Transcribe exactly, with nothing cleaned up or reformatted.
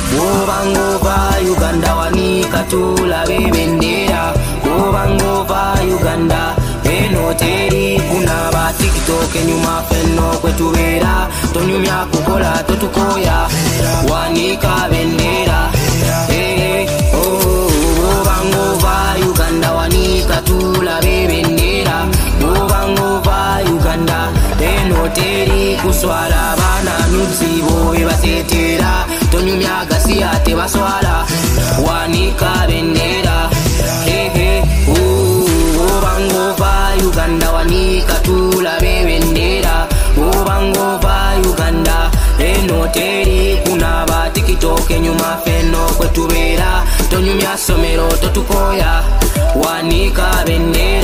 Bobangova Uganda wanika tulabe bendera. Bobangova Uganda eno teri kuna ba TikTok nyuma fenno kwetubera. Tonyumya kukola totukoya wanika bendera. Hey, oh, Bobangova Uganda wanika tulabe bendera. Bobangova Uganda eno teri kuswala bana nuzibo ebasetera. Tonyumya gasi ate baswala wanika bendera. Hey, hey, oh, Bobangova Uganda wanika tulabe bendera. Bobangova Uganda eno teri kuna ba TikTok nyuma fenno kwetubera. Tonyumya somero totukoya wanika bendera.